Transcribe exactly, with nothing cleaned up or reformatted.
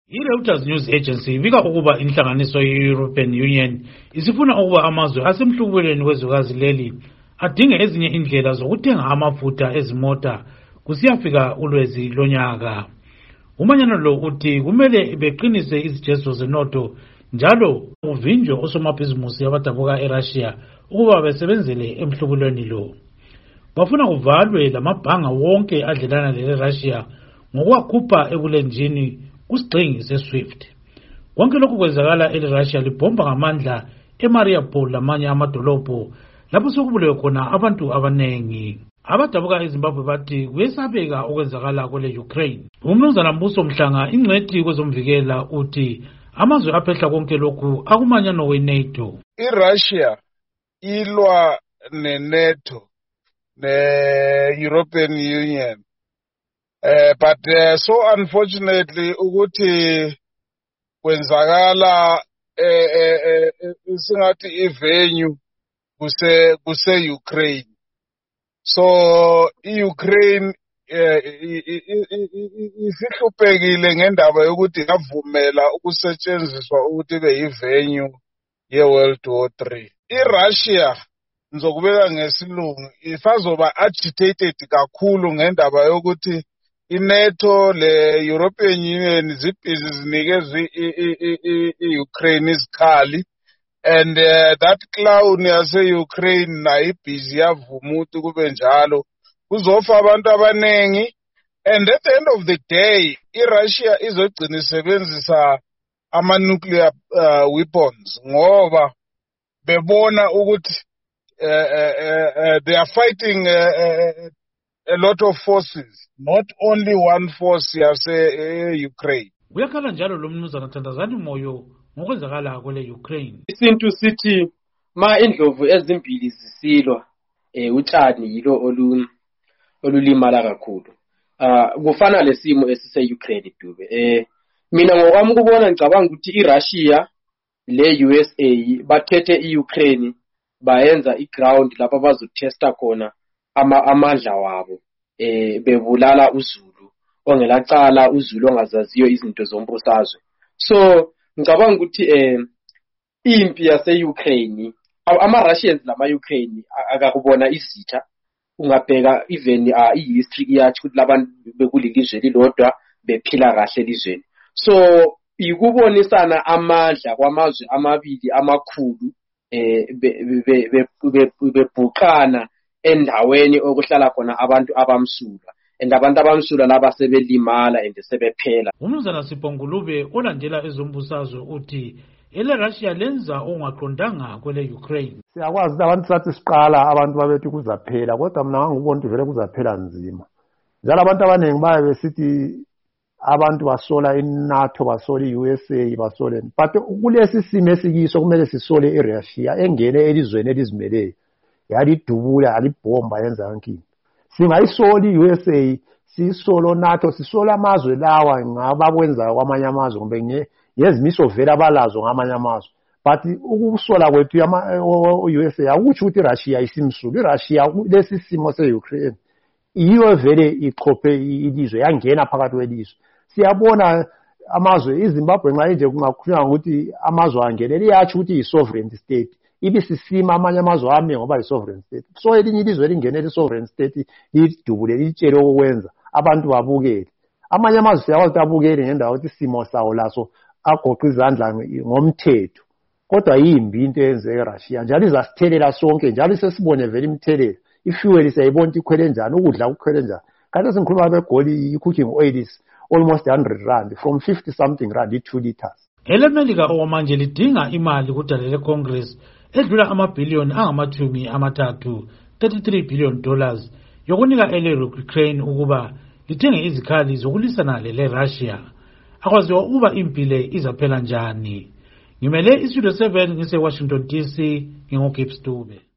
I-Reuters News Agency ibika ukuba inhlanganiso ye-European Union isifuna ukuba amazwe asemhlubulweni wezwekazi leli adinge ezinye indlela zokuthenga amafutha ezimota kusiyafika ulwezi lonyaka. Umanyano lo uthi kumele beqinise izijezo zenotho njalo uvinjwe osomabhizimusi abadabuka eRussia ukuba besebenzele emhlubulweni lo. Bafuna kuvalwe lamabhanga wonke adlelana leRussia ngokwakhupha ebulenjini kusigxingi seSwift. Konke lokhu kwenzakala eRussia libhomba ngamandla eMariupol lamanye amadolobho lapho sokubulewe khona abantu abanengi. Abadabuka eZimbabwe bathi kuyesabeka okwenzakala kwele Ukraine. Umnumzana Mbuso Mhlanga ingcwethi kwezomvikela uthi amazwe aphehla konke lokhu akumanyano we-NATO. IRussia ilwa ne-NATO ne-European Union. Uh, but uh, so unfortunately ukuthi kwenzakala singathi ivenue kuse kuse Ukraine. So iUkraine isihluphekile ngendaba yokuthi yavumela ukusetshenziswa ukuthi be ivenue ye-World War three. IRussia ngizokubeka ngesilungu ifazoba agitated kakhulu ngendaba yokuthi iNATO le-European Union zibhizi zinikeza i-Ukraine izikhali, and uh, that clown yase-Ukraine nayo ibhizi yavuma ukuthi kube njalo kuzofa abantu abanengi. And at the end of the day iRussia izogcina isebenzisa ama-nuclear uh, weapons ngoba bebona ukuthi uh, uh, uh, they are fighting uh, uh, a lot of forces, not only one force yase-Ukraine. Uyakhala njalo lo mnumzana Thandazani Moyo ngokwenzakala kwele Ukraine. Isintu sithi ma indlovu ezimbili zisilwa eh utshani yilo olu olulimala kakhulu. Ah kufana lesimo esise Ukraine Dube. Eh mina ngokwami ukubona ngicabanga ukuthi iRussia le U S A bathethe iUkraine bayenza iground lapha bazotesta khona ama amandla wabo eh bebulala uZulu ongelacala uZulu ongazaziyo izinto zombusazwe. So ngicabanga ukuthi eh impi yase-Ukraine ama-Russians lama-Ukraine akakubona izitha ungabheka even uh, i-history yathi ukuthi labantu bekulilizwe lilodwa bephila kahle elizweni. So ikubonisana amandla kwamazwe amabili amakhulu eh bebhuqana endaweni okuhlala khona abantu abamsulwa and abantu abamsulwa laba sebelimala and sebephela. Umnumzana Sipongulube olandela ezombusazwe uthi ele Russia lenza ongaqondanga kwele Ukraine. Siyakwazi abantu sathi siqala abantu babethi kuzaphela kodwa mina ngikubona vele kuzaphela nzima. Njalo abantu abanengi baye besithi abantu basola iNATO basola i-U S A basola, but kulesi simo esikiso kumele sisole iRussia engene elizweni elizimeleyo yalidubula yalibhomba yenza yonke. Singayisoli i-U S A sisolo NATO sisola amazwe lawa ngabakwenzayo kwamanye amazwe kumbe ngezimiso vela abalazo ngamanye amazwe, but ukusola kwethu i-U S A akutsho ukuthi iRussia isimsulu. iRussia lesi simo se-Ukraine iyo vele ichophe ilizwe yangena phakathi kwelizwe. Siyabona amazwe iZimbabwe nxa nje kungakhulunywa ukuthi amazwe angene liyatsho ukuthi yi-sovereign state ibisisima amanye amazwe ame ngoba yi-sovereign state. So elinye ilizwe lingene li-sovereign state lidubule litshele okwenza abantu babukele. Amanye amazwe siyakwazi abukele ngendawo ukuthi isimo sawo laso agoqa izandla ngomthetho, kodwa yimbi into eyenzeke eRussia njalo izasithelela sonke njalo sesibone vele imthelela. Ifuel siyayibona ikhwele njani, ukudla kukhwele njani. Kanti sinkhuluma begoli i-cooking oil is almost one hundred rand from fifty something rand i-two liters. EleMelika okwamanje lidinga imali kudalele Congress edlula amabhiliyoni angamachumi amathathu thirty-three billion dollars yokunika ele Ukraine ukuba lithenge izikhali zokulisana lele Russia. Akwaziwa ukuba impile izaphela njani. Ngimele iStudio seven ngise Washington D C ngingoGibbs Dube.